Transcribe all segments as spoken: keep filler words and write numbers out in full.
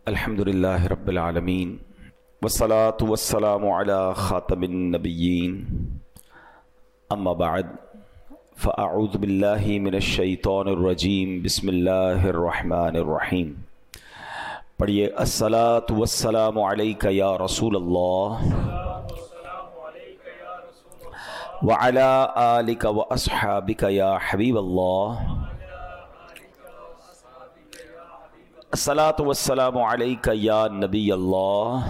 الحمدللہ رب العالمین والصلاة والسلام علی خاتم النبیین اما بعد فاعوذ باللہ من الشیطان الرجیم بسم اللہ الرحمن الرحیم. پڑھیے الصلاة والسلام علیک یا رسول اللہ وعلی آلک واصحابک یا حبیب اللہ. الصلاۃ والسلام علیک یا نبی اللہ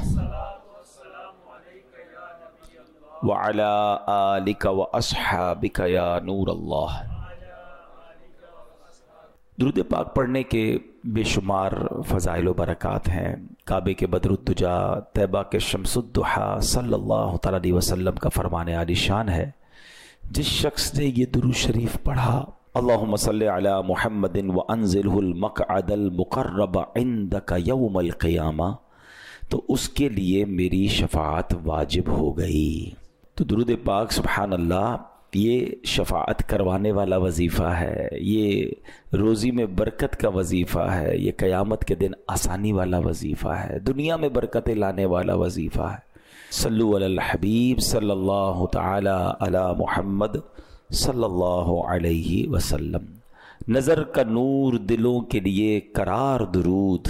وعلی آلک واصحابک یا نور اللہ. درود پاک پڑھنے کے بے شمار فضائل و برکات ہیں. کعبے کے بدر الدجا، طیبہ کے شمس الضحیٰ صلی اللہ تعالیٰ علیہ وسلم کا فرمان عالی شان ہے، جس شخص نے یہ درود شریف پڑھا، اللہم صلی علی محمد وانزلہ المقعد المقرب عندک یوم القیامہ، تو اس کے لیے میری شفاعت واجب ہو گئی. تو درود پاک سبحان اللہ یہ شفاعت کروانے والا وظیفہ ہے، یہ روزی میں برکت کا وظیفہ ہے، یہ قیامت کے دن آسانی والا وظیفہ ہے، دنیا میں برکتیں لانے والا وظیفہ ہے. صلو علی الحبیب صلی اللہ تعالی علی محمد صلی اللہ علیہ وسلم. نظر کا نور دلوں کے لیے قرار درود،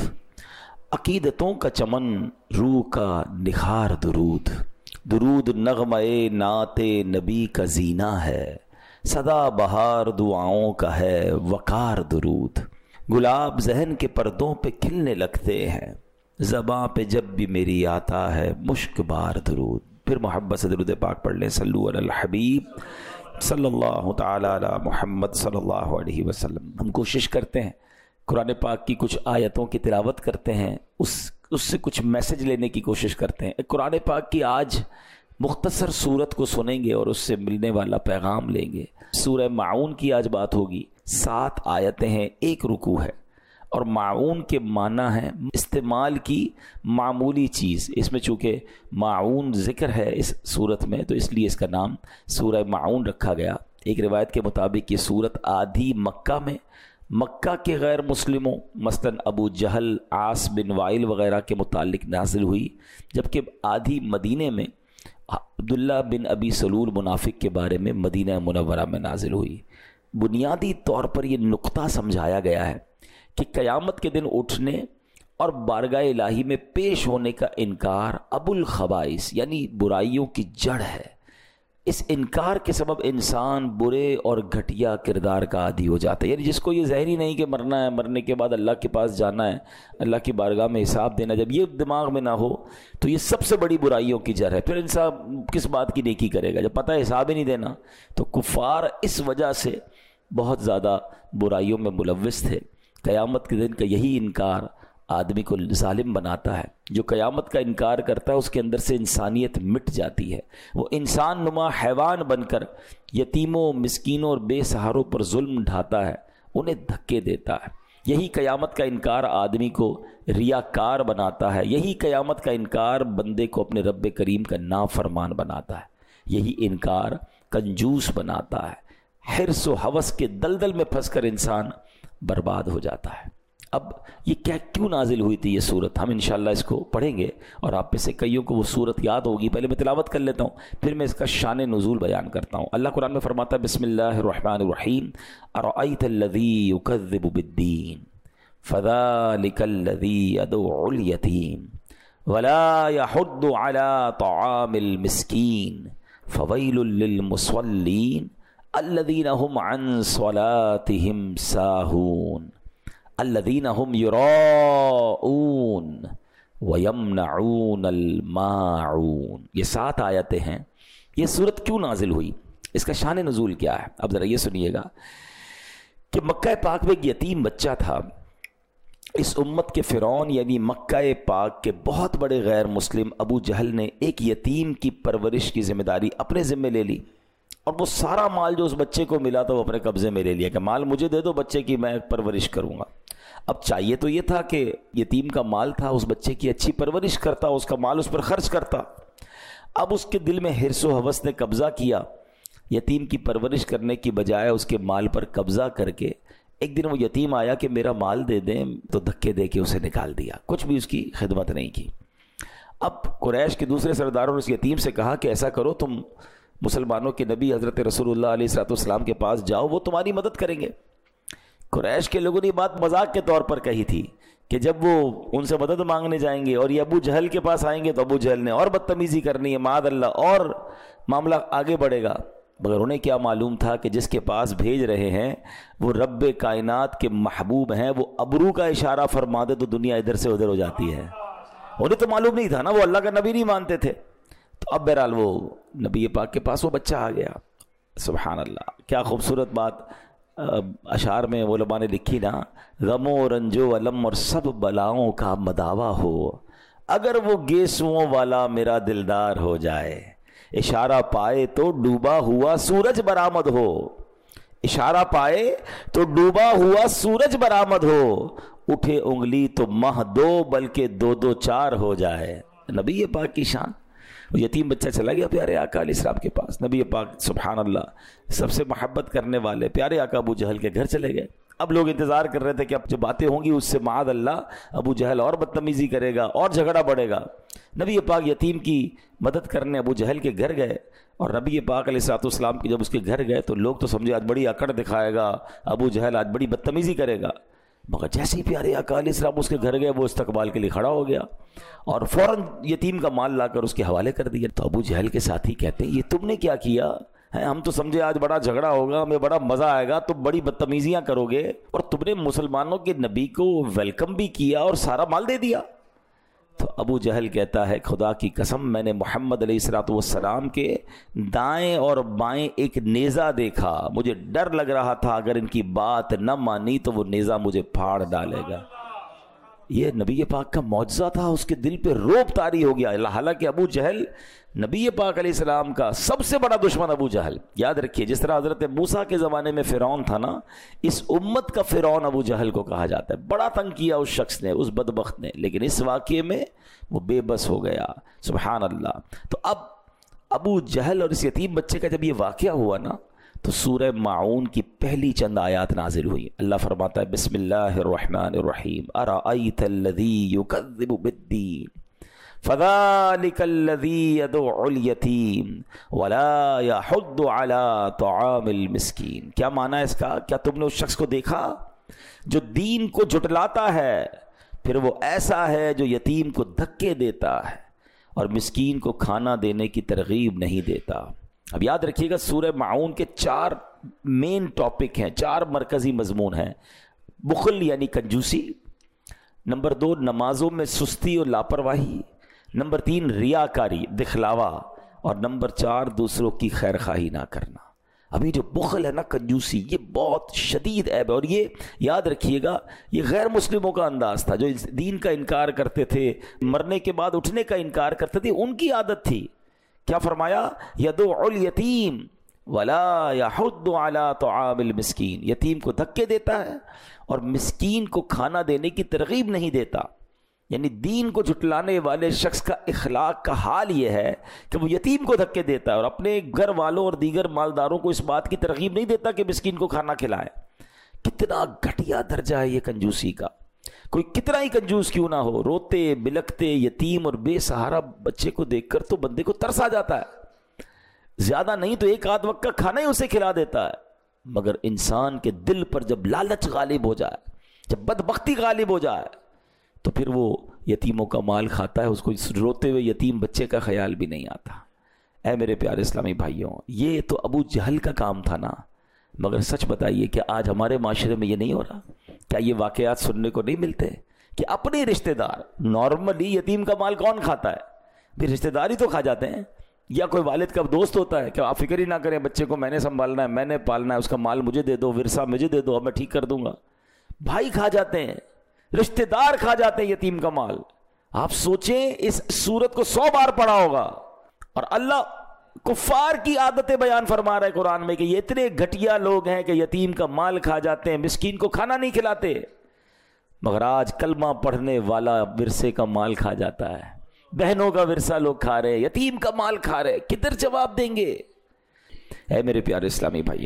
عقیدتوں کا چمن روح کا نکھار درود. درود نغمہ نعت نبی کا زینہ ہے، سدا بہار دعاؤں کا ہے وقار درود. گلاب ذہن کے پردوں پہ کھلنے لگتے ہیں، زباں پہ جب بھی میری آتا ہے مشک بار درود. پھر محبت سے درود پاک پڑھ لیں. صلو علی الحبیب صلی اللہ تعالی علی محمد صلی اللہ علیہ وسلم. ہم کوشش کرتے ہیں قرآن پاک کی کچھ آیتوں کی تلاوت کرتے ہیں، اس اس سے کچھ میسج لینے کی کوشش کرتے ہیں. قرآن پاک کی آج مختصر صورت کو سنیں گے اور اس سے ملنے والا پیغام لیں گے. سورہ معون کی آج بات ہوگی. سات آیتیں ہیں، ایک رکوع ہے، اور معون کے معنی ہے استعمال کی معمولی چیز. اس میں چونکہ معون ذکر ہے اس صورت میں، تو اس لیے اس کا نام سورہ معون رکھا گیا. ایک روایت کے مطابق یہ صورت آدھی مکہ میں مکہ کے غیر مسلموں مثلاً ابو جہل، عاص بن وائل وغیرہ کے متعلق نازل ہوئی، جبکہ آدھی مدینے میں عبداللہ بن ابی سلول منافق کے بارے میں مدینہ منورہ میں نازل ہوئی. بنیادی طور پر یہ نقطہ سمجھایا گیا ہے کہ قیامت کے دن اٹھنے اور بارگاہ الہی میں پیش ہونے کا انکار ابو الخبائث یعنی برائیوں کی جڑ ہے. اس انکار کے سبب انسان برے اور گھٹیا کردار کا عادی ہو جاتا ہے. یعنی جس کو یہ ظاہری نہیں کہ مرنا ہے، مرنے کے بعد اللہ کے پاس جانا ہے، اللہ کی بارگاہ میں حساب دینا، جب یہ دماغ میں نہ ہو تو یہ سب سے بڑی برائیوں کی جڑ ہے. پھر انسان کس بات کی نیکی کرے گا جب پتہ ہے حساب ہی نہیں دینا. تو کفار اس وجہ سے بہت زیادہ برائیوں میں ملوث تھے. قیامت کے دن کا یہی انکار آدمی کو ظالم بناتا ہے. جو قیامت کا انکار کرتا ہے اس کے اندر سے انسانیت مٹ جاتی ہے. وہ انسان نما حیوان بن کر یتیموں، مسکینوں اور بے سہاروں پر ظلم ڈھاتا ہے، انہیں دھکے دیتا ہے. یہی قیامت کا انکار آدمی کو ریاکار بناتا ہے. یہی قیامت کا انکار بندے کو اپنے رب کریم کا نافرمان بناتا ہے. یہی انکار کنجوس بناتا ہے. حرص و ہوس کے دلدل میں پھنس کر انسان برباد ہو جاتا ہے. اب یہ کیا کیوں نازل ہوئی تھی یہ صورت، ہم انشاءاللہ اس کو پڑھیں گے اور آپ میں سے کئیوں کو وہ صورت یاد ہوگی. پہلے میں تلاوت کر لیتا ہوں، پھر میں اس کا شان نزول بیان کرتا ہوں. اللہ قرآن میں فرماتا ہے بسم اللہ الرحمن الرحیم ارأیت الذی یکذب بالدین فذلک الذی یدعو الیتیم ولا یحض علی طعام المسکین فویل للمصلین الذین هم عن صلاتهم ساہون الذین هم یراؤون ویمنعون الماعون. یہ سات آیتیں ہیں. یہ صورت کیوں نازل ہوئی، اس کا شان نزول کیا ہے، اب ذرا یہ سنیے گا کہ مکہ پاک میں ایک یتیم بچہ تھا. اس امت کے فرعون یعنی مکہ پاک کے بہت بڑے غیر مسلم ابو جہل نے ایک یتیم کی پرورش کی ذمہ داری اپنے ذمہ لے لی، اور وہ سارا مال جو اس بچے کو ملا تھا وہ اپنے قبضے میں لے لیا کہ مال مجھے دے دو بچے کی میں پرورش کروں گا. اب چاہیے تو یہ تھا کہ یتیم کا مال تھا، اس بچے کی اچھی پرورش کرتا، اس کا مال اس پر خرچ کرتا. اب اس کے دل میں حرص و ہوس نے قبضہ کیا. یتیم کی پرورش کرنے کی بجائے اس کے مال پر قبضہ کر کے ایک دن وہ یتیم آیا کہ میرا مال دے دیں، تو دھکے دے کے اسے نکال دیا، کچھ بھی اس کی خدمت نہیں کی۔ اب قریش کے دوسرے سرداروں نے اس یتیم سے کہا کہ ایسا کرو، تم مسلمانوں کے نبی حضرت رسول اللہ علیہ الصلوۃ والسلام کے پاس جاؤ، وہ تمہاری مدد کریں گے۔ قریش کے لوگوں نے یہ بات مذاق کے طور پر کہی تھی کہ جب وہ ان سے مدد مانگنے جائیں گے اور یہ ابو جہل کے پاس آئیں گے تو ابو جہل نے اور بدتمیزی کرنی ہے، معاذ اللہ، اور معاملہ آگے بڑھے گا۔ مگر انہیں کیا معلوم تھا کہ جس کے پاس بھیج رہے ہیں وہ رب کائنات کے محبوب ہیں، وہ ابرو کا اشارہ فرما دے تو دنیا ادھر سے ادھر ہو جاتی ہے۔ انہیں تو معلوم نہیں تھا نا، وہ اللہ کا نبی نہیں مانتے تھے۔ تو اب بہرحال وہ نبی پاک کے پاس وہ بچہ آ گیا۔ سبحان اللہ، کیا خوبصورت بات اشعار میں علماء نے لکھی نا، غم و رنج و علم اور سب بلاؤں کا مداوا ہو، اگر وہ گیسوؤں والا میرا دلدار ہو جائے، اشارہ پائے تو ڈوبا ہوا سورج برآمد ہو، اشارہ پائے تو ڈوبا ہوا سورج برآمد ہو، اٹھے انگلی تو مہ دو بلکہ دو دو چار ہو جائے۔ نبی پاک کی شان۔ وہ یتیم بچہ چلا گیا پیارے آقا علیہ السلام کے پاس، نبی پاک سبحان اللہ سب سے محبت کرنے والے پیارے آقا ابو جہل کے گھر چلے گئے۔ اب لوگ انتظار کر رہے تھے کہ اب جو باتیں ہوں گی اس سے معاذ اللہ ابو جہل اور بدتمیزی کرے گا اور جھگڑا بڑھے گا۔ نبی پاک یتیم کی مدد کرنے ابو جہل کے گھر گئے، اور نبی پاک علیہ الصلوۃ والسلام کی جب اس کے گھر گئے تو لوگ تو سمجھے آج بڑی اکڑ دکھائے گا ابو جہل، آج بڑی بدتمیزی کرے گا۔ مگر جیسے ہی پیارے آقا علیہ السلام اس کے گھر گئے وہ استقبال کے لیے کھڑا ہو گیا اور فوراً یتیم کا مال لا کر اس کے حوالے کر دیا۔ تو ابو جہل کے ساتھی کہتے ہیں یہ تم نے کیا کیا ہے؟ ہم تو سمجھے آج بڑا جھگڑا ہوگا، ہمیں بڑا مزہ آئے گا، تم بڑی بدتمیزیاں کرو گے، اور تم نے مسلمانوں کے نبی کو ویلکم بھی کیا اور سارا مال دے دیا۔ تو ابو جہل کہتا ہے خدا کی قسم میں نے محمد علیہ الصلوۃ والسلام کے دائیں اور بائیں ایک نیزہ دیکھا، مجھے ڈر لگ رہا تھا اگر ان کی بات نہ مانی تو وہ نیزہ مجھے پھاڑ ڈالے گا۔ یہ نبی پاک کا معجزہ تھا، اس کے دل پہ روب طاری ہو گیا۔ حالانکہ ابو جہل نبی پاک علیہ السلام کا سب سے بڑا دشمن ابو جہل، یاد رکھیے جس طرح حضرت موسیٰ کے زمانے میں فرعون تھا نا، اس امت کا فرعون ابو جہل کو کہا جاتا ہے۔ بڑا تنگ کیا اس شخص نے، اس بدبخت نے، لیکن اس واقعے میں وہ بے بس ہو گیا۔ سبحان اللہ۔ تو اب ابو جہل اور اس یتیم بچے کا جب یہ واقعہ ہوا نا تو سورہ ماعون کی پہلی چند آیات نازل ہوئی۔ اللہ فرماتا ہے بسم اللہ الرحمن الرحیم ارأیت الذی یکذب بالدین فذلک الذی یدعو الیتیم ولا یحض علی طعام المسکین۔ کیا معنی ہے اس کا؟ کیا تم نے اس شخص کو دیکھا جو دین کو جھٹلاتا ہے، پھر وہ ایسا ہے جو یتیم کو دھکے دیتا ہے اور مسکین کو کھانا دینے کی ترغیب نہیں دیتا۔ اب یاد رکھیے گا سورہ ماعون کے چار مین ٹاپک ہیں، چار مرکزی مضمون ہیں۔ بخل یعنی کنجوسی، نمبر دو نمازوں میں سستی اور لاپرواہی، نمبر تین ریاکاری دکھلاوا، اور نمبر چار دوسروں کی خیر خواہی نہ کرنا۔ ابھی جو بخل ہے نا، کنجوسی، یہ بہت شدید عیب ہے، اور یہ یاد رکھیے گا یہ غیر مسلموں کا انداز تھا، جو دین کا انکار کرتے تھے، مرنے کے بعد اٹھنے کا انکار کرتے تھے، ان کی عادت تھی۔ کیا فرمایا؟ یدعو الیتیم ولا یحض علی طعام المسکین، یتیم کو دھکے دیتا ہے اور مسکین کو کھانا دینے کی ترغیب نہیں دیتا۔ یعنی دین کو جھٹلانے والے شخص کا اخلاق کا حال یہ ہے کہ وہ یتیم کو دھکے دیتا ہے اور اپنے گھر والوں اور دیگر مالداروں کو اس بات کی ترغیب نہیں دیتا کہ مسکین کو کھانا کھلائے۔ کتنا گھٹیا درجہ ہے یہ کنجوسی کا۔ کوئی کتنا ہی کنجوس کیوں نہ ہو، روتے بلکتے یتیم اور بے سہارا بچے کو دیکھ کر تو بندے کو ترس آ جاتا ہے، زیادہ نہیں تو ایک آدھ وقت کا کھانا ہی اسے کھلا دیتا ہے۔ مگر انسان کے دل پر جب لالچ غالب ہو جائے، جب بدبختی غالب ہو جائے، تو پھر وہ یتیموں کا مال کھاتا ہے، اس کو روتے ہوئے یتیم بچے کا خیال بھی نہیں آتا۔ اے میرے پیارے اسلامی بھائیوں، یہ تو ابو جہل کا کام تھا نا، مگر سچ بتائیے کہ آج ہمارے معاشرے میں یہ نہیں ہو رہا؟ کیا یہ واقعات سننے کو نہیں ملتے کہ اپنے رشتہ دار، نارملی یتیم کا مال کون کھاتا ہے؟ بھی رشتہ دار ہی تو کھا جاتے ہیں، یا کوئی والد کا دوست ہوتا ہے کہ آپ فکر ہی نہ کریں، بچے کو میں نے سنبھالنا ہے، میں نے پالنا ہے، اس کا مال مجھے دے دو، ورثہ مجھے دے دو، اب میں ٹھیک کر دوں گا۔ بھائی کھا جاتے ہیں، رشتہ دار کھا جاتے ہیں یتیم کا مال۔ آپ سوچیں اس سورت کو سو بار پڑھا ہوگا، اور اللہ کفار کی عادتیں بیان فرما رہا ہے قرآن میں کہ یہ اتنے گھٹیا لوگ ہیں کہ یتیم کا مال کھا جاتے ہیں، مسکین کو کھانا نہیں کھلاتے۔ مگر آج کلمہ پڑھنے والا ورثے کا مال کھا جاتا ہے، بہنوں کا ورثہ لوگ کھا رہے، یتیم کا مال کھا رہے، کدھر جواب دیں گے؟ اے میرے پیارے اسلامی بھائیوں،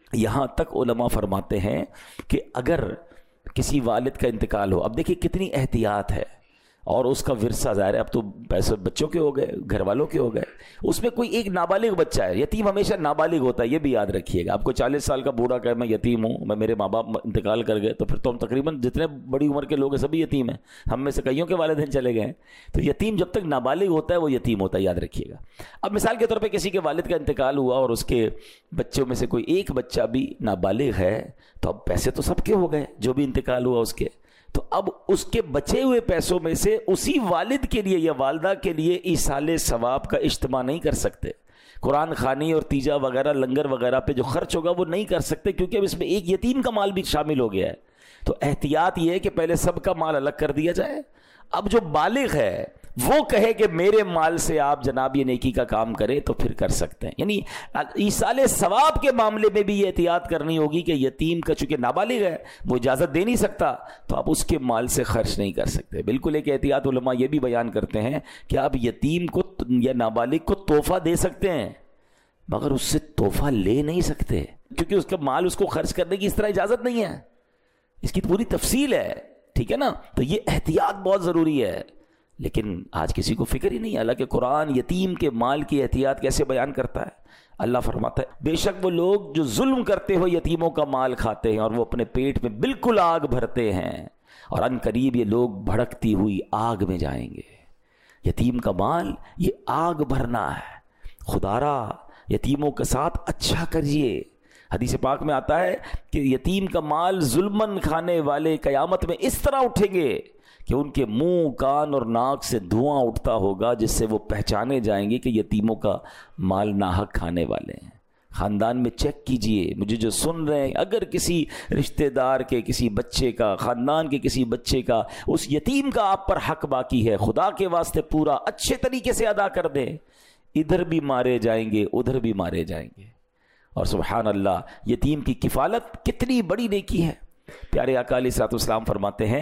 یہاں تک علماء فرماتے ہیں کہ اگر کسی والد کا انتقال ہو، اب دیکھیے کتنی احتیاط ہے، اور اس کا ورثہ ظاہر ہے اب تو پیسے بچوں کے ہو گئے، گھر والوں کے ہو گئے، اس میں کوئی ایک نابالغ بچہ ہے، یتیم ہمیشہ نابالغ ہوتا ہے، یہ بھی یاد رکھیے گا۔ آپ کو چالیس سال کا بوڑھا کہے میں یتیم ہوں، میں میرے ماں باپ انتقال کر گئے، تو پھر تو ہم تقریباً جتنے بڑی عمر کے لوگ ہیں سبھی یتیم ہیں، ہم میں سے کئیوں کے والدین چلے گئے ہیں۔ تو یتیم جب تک نابالغ ہوتا ہے وہ یتیم ہوتا ہے، یاد رکھیے گا۔ اب مثال کے طور پہ کسی کے والد کا انتقال ہوا اور اس کے بچوں میں سے کوئی ایک بچہ بھی نابالغ ہے، تو اب پیسے تو سب کے ہو گئے جو بھی انتقال ہوا اس کے، تو اب اس کے بچے ہوئے پیسوں میں سے اسی والد کے لیے یا والدہ کے لیے ایصال ثواب کا اجتماع نہیں کر سکتے، قرآن خوانی اور تیجا وغیرہ لنگر وغیرہ پہ جو خرچ ہوگا وہ نہیں کر سکتے، کیونکہ اب اس میں ایک یتیم کا مال بھی شامل ہو گیا ہے۔ تو احتیاط یہ ہے کہ پہلے سب کا مال الگ کر دیا جائے، اب جو بالغ ہے وہ کہے کہ میرے مال سے آپ جناب یہ نیکی کا کام کرے تو پھر کر سکتے ہیں۔ یعنی ایصال ثواب کے معاملے میں بھی یہ احتیاط کرنی ہوگی کہ یتیم کا چونکہ نابالغ ہے وہ اجازت دے نہیں سکتا، تو آپ اس کے مال سے خرچ نہیں کر سکتے۔ بالکل ایک احتیاط علماء یہ بھی بیان کرتے ہیں کہ آپ یتیم کو یا نابالغ کو تحفہ دے سکتے ہیں، مگر اس سے تحفہ لے نہیں سکتے، کیونکہ اس کا مال اس کو خرچ کرنے کی اس طرح اجازت نہیں ہے، اس کی پوری تفصیل ہے، ٹھیک ہے نا۔ تو یہ احتیاط بہت ضروری ہے، لیکن آج کسی کو فکر ہی نہیں ہے۔ حالانکہ قرآن یتیم کے مال کی احتیاط کیسے بیان کرتا ہے۔ اللہ فرماتا ہے بے شک وہ لوگ جو ظلم کرتے ہوئے یتیموں کا مال کھاتے ہیں اور وہ اپنے پیٹ میں بالکل آگ بھرتے ہیں، اور ان قریب یہ لوگ بھڑکتی ہوئی آگ میں جائیں گے۔ یتیم کا مال یہ آگ بھرنا ہے، خدارا یتیموں کے ساتھ اچھا کریے۔ حدیث پاک میں آتا ہے کہ یتیم کا مال ظلمن کھانے والے قیامت میں اس طرح اٹھیں گے کہ ان کے منہ، کان اور ناک سے دھواں اٹھتا ہوگا، جس سے وہ پہچانے جائیں گے کہ یتیموں کا مال ناحق کھانے والے ہیں۔ خاندان میں چیک کیجئے، مجھے جو سن رہے ہیں، اگر کسی رشتہ دار کے کسی بچے کا، خاندان کے کسی بچے کا، اس یتیم کا آپ پر حق باقی ہے، خدا کے واسطے پورا اچھے طریقے سے ادا کر دیں۔ ادھر بھی مارے جائیں گے، ادھر بھی مارے جائیں گے۔ اور سبحان اللہ، یتیم کی کفالت کتنی بڑی نیکی ہے۔ پیارے آقا علیہ الصلوۃ والسلام فرماتے ہیں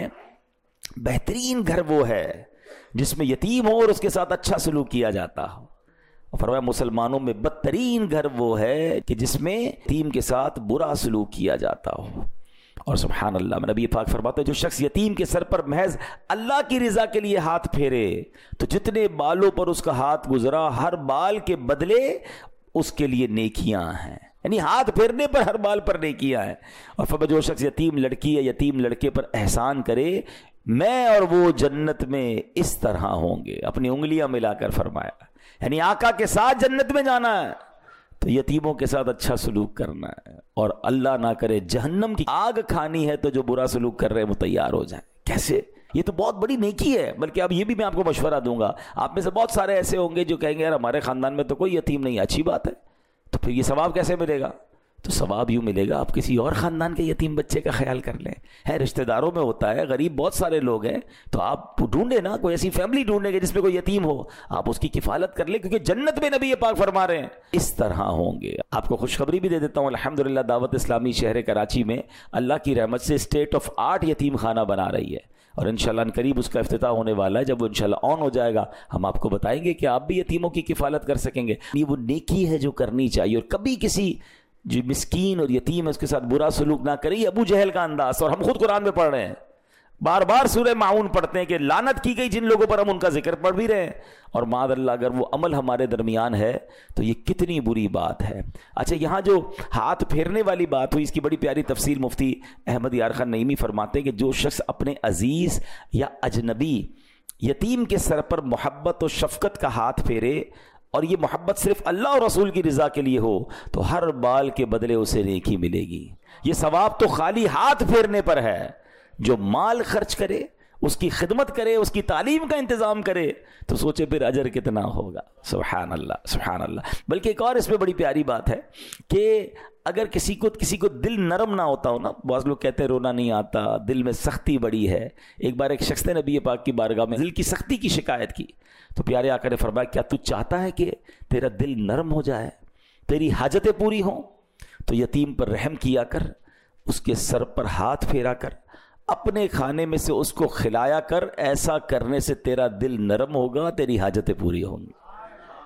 بہترین گھر وہ ہے جس میں یتیم ہو اور اس کے ساتھ اچھا سلوک کیا جاتا ہو، اور فرمایا مسلمانوں میں بدترین گھر وہ ہے کہ جس میں یتیم کے ساتھ برا سلوک کیا جاتا ہو۔ اور سبحان اللہ، نبی پاک فرماتے ہیں جو شخص یتیم کے سر پر محض اللہ کی رضا کے لیے ہاتھ پھیرے تو جتنے بالوں پر اس کا ہاتھ گزرا ہر بال کے بدلے اس کے لیے نیکیاں ہیں، یعنی ہاتھ پھیرنے پر ہر بال پر نیکیاں ہیں۔ اور فرمایا جو شخص یتیم لڑکی یا یتیم لڑکے پر احسان کرے میں اور وہ جنت میں اس طرح ہوں گے، اپنی انگلیاں ملا کر فرمایا، یعنی آقا کے ساتھ جنت میں جانا ہے تو یتیموں کے ساتھ اچھا سلوک کرنا ہے، اور اللہ نہ کرے جہنم کی آگ کھانی ہے تو جو برا سلوک کر رہے ہیں وہ تیار ہو جائیں۔ کیسے؟ یہ تو بہت بڑی نیکی ہے۔ بلکہ اب یہ بھی میں آپ کو مشورہ دوں گا، آپ میں سے بہت سارے ایسے ہوں گے جو کہیں گے یار ہمارے خاندان میں تو کوئی یتیم نہیں ہے، اچھی بات ہے، تو پھر یہ ثواب کیسے ملے گا؟ تو ثواب یوں ملے گا آپ کسی اور خاندان کے یتیم بچے کا خیال کر لیں، ہے رشتہ داروں میں ہوتا ہے، غریب بہت سارے لوگ ہیں، تو آپ ڈھونڈیں نا، کوئی ایسی فیملی ڈھونڈیں گے جس میں کوئی یتیم ہو، آپ اس کی کفالت کر لیں، کیونکہ جنت میں نبی پاک فرما رہے ہیں اس طرح ہوں گے۔ آپ کو خوشخبری بھی دے دیتا ہوں، الحمدللہ دعوت اسلامی شہر کراچی میں اللہ کی رحمت سے اسٹیٹ آف آرٹ یتیم خانہ بنا رہی ہے، اور انشاءاللہ ان قریب اس کا افتتاح ہونے والا ہے۔ جب وہ انشاءاللہ آن ہو جائے گا ہم آپ کو بتائیں گے کہ آپ بھی یتیموں کی کفالت کر سکیں گے۔ یہ وہ نیکی ہے جو کرنی چاہیے، اور کبھی کسی جو مسکین اور یتیم ہے اس کے ساتھ برا سلوک نہ کریے۔ ابو جہل کا انداز، اور ہم خود قرآن میں پڑھ رہے ہیں، بار بار سورہ معون پڑھتے ہیں کہ لعنت کی گئی جن لوگوں پر، ہم ان کا ذکر پڑھ بھی رہے ہیں، اور معاذ اللہ اگر وہ عمل ہمارے درمیان ہے تو یہ کتنی بری بات ہے۔ اچھا، یہاں جو ہاتھ پھیرنے والی بات ہوئی اس کی بڑی پیاری تفصیل مفتی احمد یار خان نعیمی فرماتے ہیں کہ جو شخص اپنے عزیز یا اجنبی یتیم کے سر پر محبت و شفقت کا ہاتھ پھیرے، اور یہ محبت صرف اللہ اور رسول کی رضا کے لیے ہو، تو ہر بال کے بدلے اسے نیکی ملے گی۔ یہ ثواب تو خالی ہاتھ پھیرنے پر ہے۔ جو مال خرچ کرے، اس کی خدمت کرے، اس کی تعلیم کا انتظام کرے، تو سوچے پھر اجر کتنا ہوگا۔ سبحان اللہ، سبحان اللہ۔ بلکہ ایک اور اس میں بڑی پیاری بات ہے کہ اگر کسی کو کسی کو دل نرم نہ ہوتا ہو نا، بعض لوگ کہتے ہیں رونا نہیں آتا، دل میں سختی بڑی ہے۔ ایک بار ایک شخص نے نبی پاک کی بارگاہ میں دل کی سختی کی شکایت کی، تو پیارے آقا نے فرمایا کیا تو چاہتا ہے کہ تیرا دل نرم ہو جائے، تیری حاجتیں پوری ہوں؟ تو یتیم پر رحم کیا کر، اس کے سر پر ہاتھ پھیرا کر، اپنے کھانے میں سے اس کو کھلایا کر، ایسا کرنے سے تیرا دل نرم ہوگا، تیری حاجتیں پوری ہوں گی۔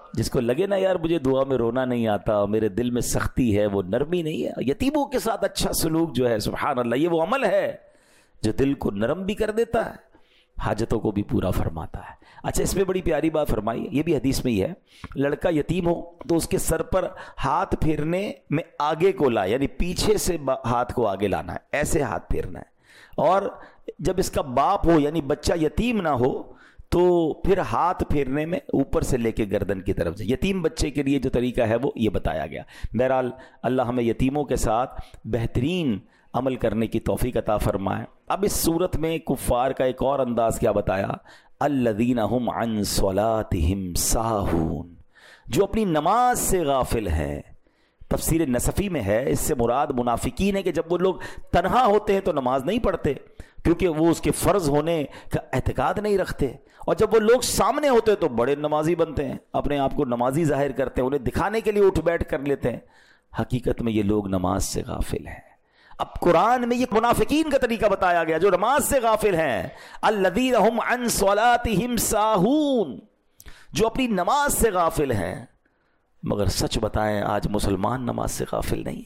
جس کو لگے نا یار مجھے دعا میں رونا نہیں آتا، میرے دل میں سختی ہے، وہ نرمی نہیں ہے. یتیموں کے ساتھ اچھا سلوک جو ہے سبحان اللہ، یہ وہ عمل ہے جو دل کو نرم بھی کر دیتا ہے، حاجتوں کو بھی پورا فرماتا ہے. اچھا اس میں بڑی پیاری بات فرمائی، یہ بھی حدیث میں ہی ہے، لڑکا یتیم ہو تو اس کے سر پر ہاتھ پھیرنے میں آگے کو لائے، یعنی پیچھے سے ہاتھ کو آگے لانا ہے، ایسے ہاتھ پھیرنا ہے. اور جب اس کا باپ ہو یعنی بچہ یتیم نہ ہو تو پھر ہاتھ پھیرنے میں اوپر سے لے کے گردن کی طرف سے. یتیم بچے کے لیے جو طریقہ ہے وہ یہ بتایا گیا. بہرحال اللہ ہمیں یتیموں کے ساتھ بہترین عمل کرنے کی توفیق عطا فرمائے. اب اس صورت میں کفار کا ایک اور انداز کیا بتایا، الذین هم عن صلاتهم ساہون، جو اپنی نماز سے غافل ہیں. تفسیر نصفی میں ہے اس سے مراد منافقین ہے کہ جب وہ لوگ تنہا ہوتے ہیں تو نماز نہیں پڑھتے کیونکہ وہ اس کے فرض ہونے کا اعتقاد نہیں رکھتے، اور جب وہ لوگ سامنے ہوتے تو بڑے نمازی بنتے ہیں، اپنے آپ کو نمازی ظاہر کرتے ہیں، انہیں دکھانے کے لیے اٹھ بیٹھ کر لیتے ہیں. حقیقت میں یہ لوگ نماز سے غافل ہیں. اب قرآن میں یہ منافقین کا طریقہ بتایا گیا جو نماز سے غافل ہیں. الذین هم عن صلاتهم ساہون، جو اپنی نماز سے غافل ہیں. مگر سچ بتائیں آج مسلمان نماز سے غافل نہیں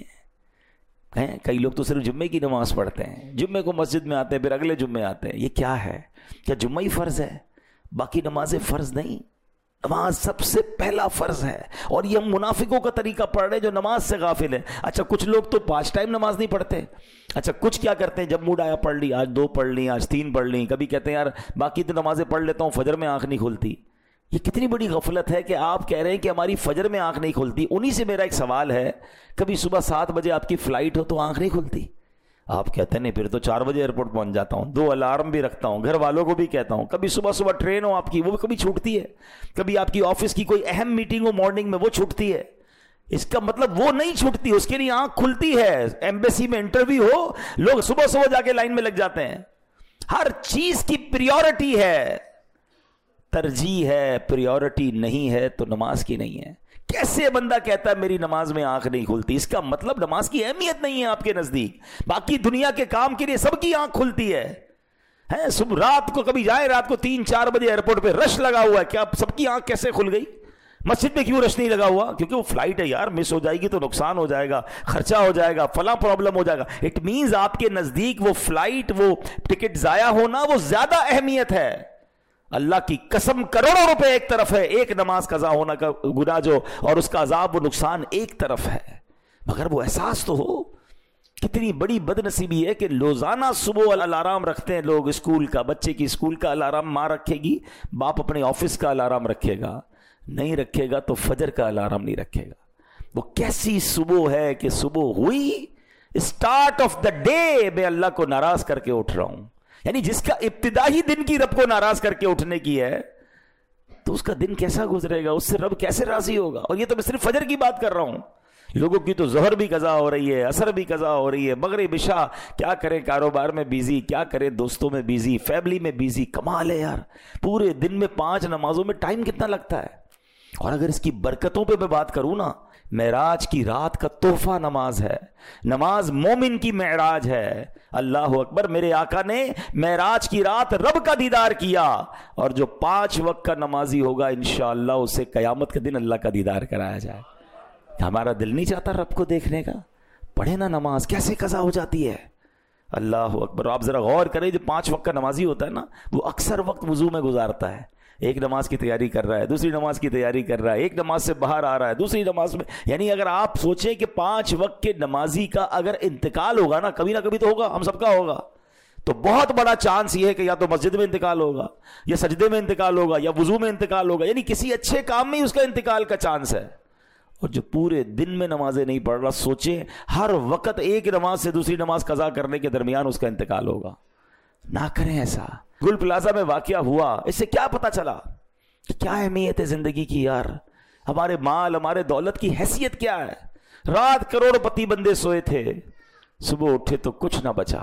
ہیں. کئی لوگ تو صرف جمعے کی نماز پڑھتے ہیں، جمعے کو مسجد میں آتے ہیں پھر اگلے جمعے آتے ہیں. یہ کیا ہے؟ کیا جمعہ ہی فرض ہے، باقی نمازیں فرض نہیں؟ نماز سب سے پہلا فرض ہے، اور یہ ہم منافقوں کا طریقہ پڑھ رہے ہیں جو نماز سے غافل ہیں. اچھا کچھ لوگ تو پانچ ٹائم نماز نہیں پڑھتے. اچھا کچھ کیا کرتے ہیں، جب موڈ آیا پڑھ لی، آج دو پڑھ لی، آج تین پڑھ لی، کبھی کہتے ہیں یار باقی تو نمازیں پڑھ لیتا ہوں، فجر میں آنکھ نہیں کھلتی. یہ کتنی بڑی غفلت ہے کہ آپ کہہ رہے ہیں کہ ہماری فجر میں آنکھ نہیں کھلتی. انہی سے میرا ایک سوال ہے، کبھی صبح سات بجے آپ کی فلائٹ ہو تو آنکھ نہیں کھلتی؟ آپ کہتے ہیں نہیں پھر تو چار بجے ایئرپورٹ پہنچ جاتا ہوں، دو الارم بھی رکھتا ہوں، گھر والوں کو بھی کہتا ہوں. کبھی صبح صبح ٹرین ہو آپ کی، وہ کبھی چھوٹتی ہے. کبھی آپ کی آفس کی کوئی اہم میٹنگ ہو مارننگ میں، وہ چھوٹتی ہے. اس کا مطلب وہ نہیں چھوٹتی، اس کے لیے آنکھ کھلتی ہے. ایمبیسی میں انٹرویو ہو، لوگ صبح صبح جا کے لائن میں لگ جاتے ہیں. ہر چیز کی پریورٹی ہے، ترجیح ہے، پریورٹی نہیں ہے تو نماز کی نہیں ہے. کیسے بندہ کہتا ہے میری نماز میں آنکھ نہیں کھلتی؟ اس کا مطلب نماز کی اہمیت نہیں ہے آپ کے نزدیک. باقی دنیا کے کام کے لیے سب کی آنکھ کھلتی ہے. ہے صبح رات کو کبھی جائے، رات کو تین چار بجے ایئرپورٹ پہ رش لگا ہوا ہے، کیا سب کی آنکھ کیسے کھل گئی؟ مسجد میں کیوں رش نہیں لگا ہوا؟ کیونکہ وہ فلائٹ ہے یار، مس ہو جائے گی تو نقصان ہو جائے گا، خرچہ ہو جائے گا، فلاں پرابلم ہو جائے گا. اٹ مینز آپ کے نزدیک وہ فلائٹ، وہ ٹکٹ ضائع ہونا وہ زیادہ اہمیت ہے. اللہ کی قسم کروڑوں روپے ایک طرف ہے، ایک نماز قضا ہونا کا گناہ جو اور اس کا عذاب و نقصان ایک طرف ہے. مگر وہ احساس تو ہو. کتنی بڑی بد نصیبی ہے کہ روزانہ صبح الارم رکھتے ہیں لوگ اسکول کا، بچے کی اسکول کا الارم ماں رکھے گی، باپ اپنے آفس کا الارم رکھے گا، نہیں رکھے گا تو فجر کا الارم نہیں رکھے گا. وہ کیسی صبح ہے کہ صبح ہوئی، اسٹارٹ آف دا ڈے میں اللہ کو ناراض کر کے اٹھ رہا ہوں. یعنی جس کا ابتدا ہی دن کی رب کو ناراض کر کے اٹھنے کی ہے تو اس کا دن کیسا گزرے گا، اس سے رب کیسے راضی ہوگا. اور یہ تو میں صرف فجر کی بات کر رہا ہوں، لوگوں کی تو ظہر بھی قضا ہو رہی ہے، عصر بھی قضا ہو رہی ہے، مغرب عشاء. کیا کریں، کاروبار میں بیزی، کیا کریں دوستوں میں بیزی، فیملی میں بیزی. کمال ہے یار، پورے دن میں پانچ نمازوں میں ٹائم کتنا لگتا ہے. اور اگر اس کی برکتوں پہ میں بات کروں نا، معراج کی رات کا تحفہ نماز ہے. نماز مومن کی معراج ہے. اللہ اکبر، میرے آقا نے معراج کی رات رب کا دیدار کیا، اور جو پانچ وقت کا نمازی ہوگا انشاءاللہ اسے قیامت کے دن اللہ کا دیدار کرایا جائے. ہمارا دل نہیں چاہتا رب کو دیکھنے کا؟ پڑھے نا نماز کیسے قضا ہو جاتی ہے. اللہ اکبر. آپ ذرا غور کریں، جو پانچ وقت کا نمازی ہوتا ہے نا، وہ اکثر وقت وضو میں گزارتا ہے. ایک نماز کی تیاری کر رہا ہے، دوسری نماز کی تیاری کر رہا ہے، ایک نماز سے باہر آ رہا ہے، دوسری نماز میں. یعنی اگر آپ سوچیں کہ پانچ وقت کے نمازی کا اگر انتقال ہوگا نا، کبھی نہ کبھی تو ہوگا، ہم سب کا ہوگا، تو بہت بڑا چانس یہ ہے کہ یا تو مسجد میں انتقال ہوگا، یا سجدے میں انتقال ہوگا، یا وضو میں انتقال ہوگا. یعنی کسی اچھے کام میں ہی اس کا انتقال کا چانس ہے. اور جو پورے دن میں نمازیں نہیں پڑھ رہا، سوچیں ہر وقت ایک نماز سے دوسری نماز قضا کرنے کے درمیان اس کا انتقال ہوگا. نہ کریں ایسا. گل پلازا میں واقعہ ہوا، اس سے کیا پتا چلا کہ کیا اہمیت ہے زندگی کی یار. ہمارے مال، ہمارے دولت کی حیثیت کیا ہے. رات کروڑ پتی بندے سوئے تھے، صبح اٹھے تو کچھ نہ بچا.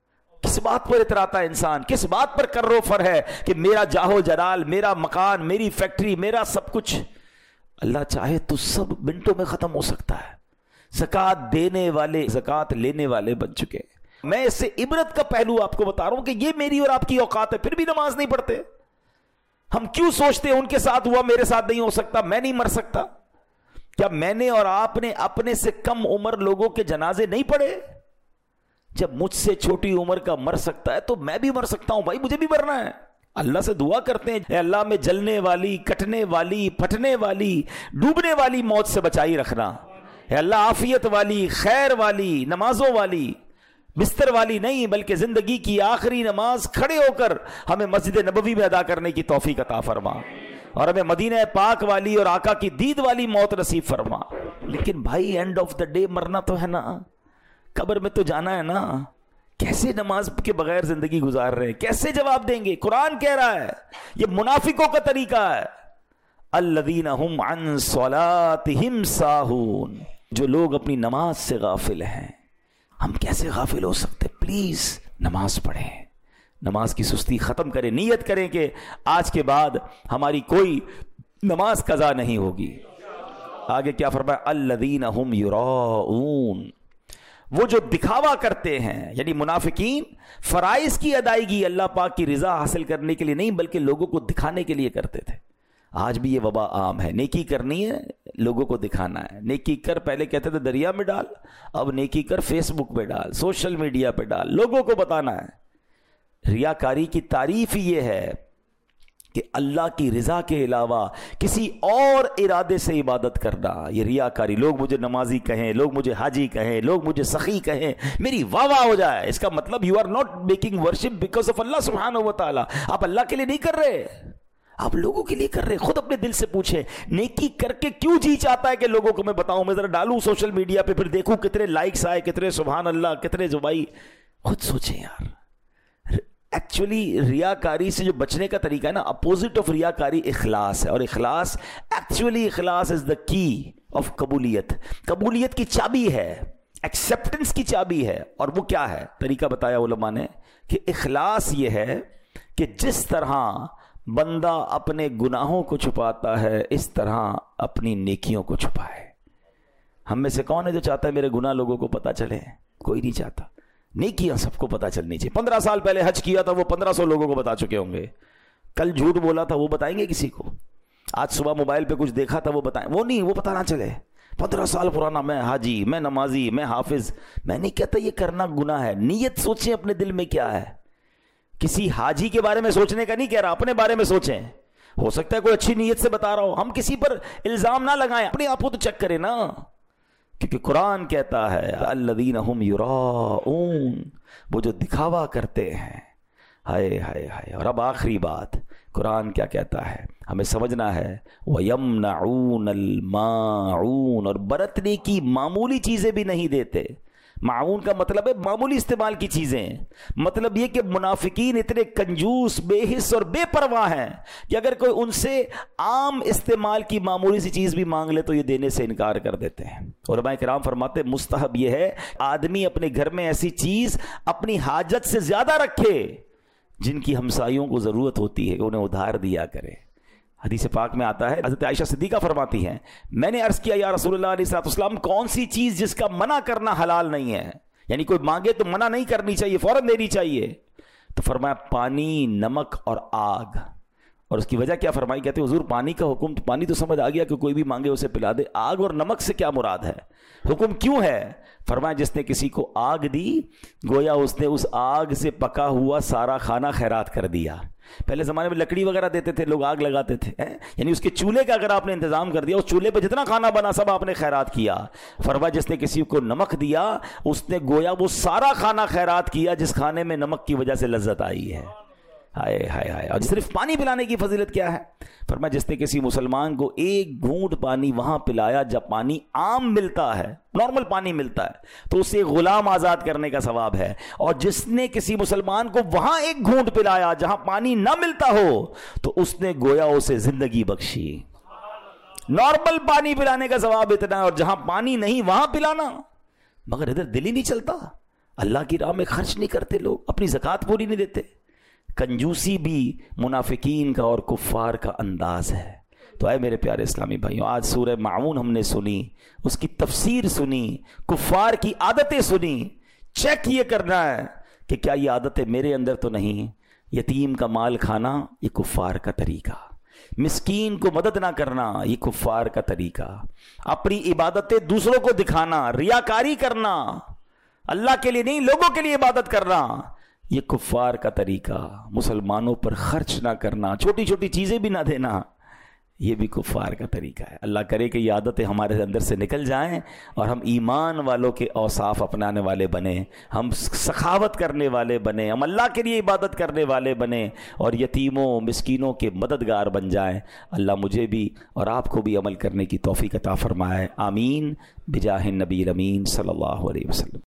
کس بات پر اتراتا ہے انسان، کس بات پر کر رو فر ہے کہ میرا جاہو جلال، میرا مکان، میری فیکٹری، میرا سب کچھ. اللہ چاہے تو سب منٹوں میں ختم ہو سکتا ہے. زکوٰۃ دینے والے زکوٰۃ لینے والے بن چکے. میں اس سے عبرت کا پہلو آپ کو بتا رہا ہوں کہ یہ میری اور آپ کی اوقات ہے، پھر بھی نماز نہیں پڑھتے. ہم کیوں سوچتے ہیں ان کے ساتھ ہوا میرے ساتھ نہیں ہو سکتا, میں نہیں مر سکتا؟ کیا میں نے اور آپ نے اپنے سے کم عمر لوگوں کے جنازے نہیں پڑھے؟ جب مجھ سے چھوٹی عمر کا مر سکتا ہے تو میں بھی مر سکتا ہوں بھائی, مجھے بھی مرنا ہے. اللہ سے دعا کرتے ہیں, اے اللہ میں جلنے والی, کٹنے والی, پھٹنے والی, ڈوبنے والی موت سے بچائی رکھنا. اے اللہ عافیت والی, خیر والی, نمازوں والی, بستر والی نہیں بلکہ زندگی کی آخری نماز کھڑے ہو کر ہمیں مسجد نبوی میں ادا کرنے کی توفیق عطا فرما, اور ہمیں مدینہ پاک والی اور آقا کی دید والی موت نصیب فرما. لیکن بھائی اینڈ آف دا ڈے مرنا تو ہے نا, قبر میں تو جانا ہے نا. کیسے نماز کے بغیر زندگی گزار رہے ہیں, کیسے جواب دیں گے؟ قرآن کہہ رہا ہے یہ منافقوں کا طریقہ ہے. الذین هم عن صلاتهم ساہون, جو لوگ اپنی نماز سے غافل ہیں. ہم کیسے غافل ہو سکتے؟ پلیز نماز پڑھیں, نماز کی سستی ختم کریں, نیت کریں کہ آج کے بعد ہماری کوئی نماز قضا نہیں ہوگی. آگے کیا فرمایا؟ الذین هم یراؤون, وہ جو دکھاوا کرتے ہیں, یعنی منافقین فرائض کی ادائیگی اللہ پاک کی رضا حاصل کرنے کے لیے نہیں بلکہ لوگوں کو دکھانے کے لیے کرتے تھے. آج بھی یہ وبا عام ہے, نیکی کرنی ہے لوگوں کو دکھانا ہے. نیکی کر, پہلے کہتے تھے دریا میں ڈال, اب نیکی کر فیس بک پہ ڈال, سوشل میڈیا پہ ڈال, لوگوں کو بتانا ہے. ریاکاری کی تعریف یہ ہے کہ اللہ کی رضا کے علاوہ کسی اور ارادے سے عبادت کرنا, یہ ریاکاری. لوگ مجھے نمازی کہیں, لوگ مجھے حاجی کہیں, لوگ مجھے سخی کہیں, میری واہ واہ ہو جائے, اس کا مطلب you are not making worship because of اللہ سبحانہ و تعالی. آپ اللہ کے لیے نہیں کر رہے, آپ لوگوں کے لیے کر رہے. خود اپنے دل سے پوچھیں, نیکی کر کے کیوں جی چاہتا ہے کہ لوگوں کو میں بتاؤں, میں ذرا ڈالوں سوشل میڈیا پہ, پھر دیکھوں کتنے لائکس آئے, کتنے سبحان اللہ, کتنے زبائی. خود سوچیں یار. ایکچولی ریاکاری سے جو بچنے کا طریقہ ہے نا, اپوزٹ آف ریاکاری اخلاص ہے, اور اخلاص ایکچولی اخلاص از دا کی آف قبولیت. قبولیت کی چابی ہے, ایکسیپٹنس کی چابی ہے. اور وہ کیا ہے؟ طریقہ بتایا علماء نے کہ اخلاص یہ ہے کہ جس طرح بندہ اپنے گناہوں کو چھپاتا ہے اس طرح اپنی نیکیوں کو چھپائے. ہم میں سے کون ہے جو چاہتا ہے میرے گناہ لوگوں کو پتہ چلے؟ کوئی نہیں چاہتا. نیکیاں سب کو پتہ چلنی چاہیے. پندرہ سال پہلے حج کیا تھا وہ پندرہ سو لوگوں کو بتا چکے ہوں گے. کل جھوٹ بولا تھا وہ بتائیں گے کسی کو؟ آج صبح موبائل پہ کچھ دیکھا تھا وہ بتائیں؟ وہ نہیں, وہ پتہ نہ چلے. پندرہ سال پرانا میں حاجی, میں نمازی, میں حافظ. میں نہیں کہتا یہ کرنا گناہ ہے. نیت سوچیں اپنے دل میں کیا ہے. کسی حاجی کے بارے میں سوچنے کا نہیں کہہ رہا, اپنے بارے میں سوچیں. ہو سکتا ہے کوئی اچھی نیت سے بتا رہا ہو, ہم کسی پر الزام نہ لگائیں, اپنے آپ کو تو چیک کریں نا. کیونکہ قرآن کہتا ہے الذین هم یراؤون, وہ جو دکھاوا کرتے ہیں. ہائے ہائے ہائے. اور اب آخری بات, قرآن کیا کہتا ہے ہمیں سمجھنا ہے. وَيَمْنَعُونَ الْمَاعُونَ, اور برتنے کی معمولی چیزیں بھی نہیں دیتے. معاون کا مطلب ہے معمولی استعمال کی چیزیں. مطلب یہ کہ منافقین اتنے کنجوس, بے حس اور بے پرواہ ہیں کہ اگر کوئی ان سے عام استعمال کی معمولی سی چیز بھی مانگ لے تو یہ دینے سے انکار کر دیتے ہیں. علماء کرام فرماتے ہیں مستحب یہ ہے آدمی اپنے گھر میں ایسی چیز اپنی حاجت سے زیادہ رکھے جن کی ہمسایوں کو ضرورت ہوتی ہے کہ انہیں ادھار دیا کرے. حدیث پاک میں آتا ہے, حضرت عائشہ صدیقہ فرماتی ہیں میں نے عرض کیا یا رسول اللہ علیہ الصلوۃ والسلام کون سی چیز جس کا منع کرنا حلال نہیں ہے, یعنی کوئی مانگے تو منع نہیں کرنی چاہیے, فوراً دینی چاہیے. تو فرمایا پانی, نمک اور آگ. اور اس کی وجہ کیا فرمائی؟ کہتے ہیں حضور پانی کا حکم, تو پانی تو سمجھ آ گیا کہ کوئی بھی مانگے اسے پلا دے. آگ اور نمک سے کیا مراد ہے؟ حکم کیوں ہے؟ فرمایا جس نے کسی کو آگ دی گویا اس نے اس آگ سے پکا ہوا سارا کھانا خیرات کر دیا. پہلے زمانے میں لکڑی وغیرہ دیتے تھے لوگ, آگ لگاتے تھے, یعنی اس کے چولہے کا اگر آپ نے انتظام کر دیا, اس چولہے پہ جتنا کھانا بنا سب آپ نے خیرات کیا. فرمایا جس نے کسی کو نمک دیا اس نے گویا وہ سارا کھانا خیرات کیا جس کھانے میں نمک کی وجہ سے لذت آئی ہے. ہائے ہائے ہائے. اور صرف پانی پلانے کی فضیلت کیا ہے؟ فرمایا جس نے کسی مسلمان کو ایک گھونٹ پانی وہاں پلایا جب پانی عام ملتا ہے, نارمل پانی ملتا ہے, تو اسے غلام آزاد کرنے کا ثواب ہے. اور جس نے کسی مسلمان کو وہاں ایک گھونٹ پلایا جہاں پانی نہ ملتا ہو تو اس نے گویا اسے زندگی بخشی. نارمل پانی پلانے کا ثواب اتنا ہے, اور جہاں پانی نہیں وہاں پلانا. مگر ادھر دل ہی نہیں چلتا, اللہ کی راہ میں خرچ نہیں کرتے لوگ, اپنی زکوٰۃ پوری نہیں دیتے. کنجوسی بھی منافقین کا اور کفار کا انداز ہے. تو اے میرے پیارے اسلامی بھائیوں, آج سورہ معون ہم نے سنی, اس کی تفسیر سنی, کفار کی عادتیں سنی. چیک یہ کرنا ہے کہ کیا یہ عادتیں میرے اندر تو نہیں. یتیم کا مال کھانا یہ کفار کا طریقہ، مسکین کو مدد نہ کرنا یہ کفار کا طریقہ، اپنی عبادتیں دوسروں کو دکھانا، ریاکاری کرنا، اللہ کے لیے نہیں لوگوں کے لیے عبادت کرنا، یہ کفار کا طریقہ، مسلمانوں پر خرچ نہ کرنا، چھوٹی چھوٹی چیزیں بھی نہ دینا، یہ بھی کفار کا طریقہ ہے۔ اللہ کرے کہ یہ عادتیں ہمارے اندر سے نکل جائیں اور ہم ایمان والوں کے اوصاف اپنانے والے بنیں، ہم سخاوت کرنے والے بنیں، ہم اللہ کے لیے عبادت کرنے والے بنیں اور یتیموں مسکینوں کے مددگار بن جائیں۔ اللہ مجھے بھی اور آپ کو بھی عمل کرنے کی توفیق عطا فرمائے، آمین بجاہ النبی الامین صلی اللہ علیہ وسلم۔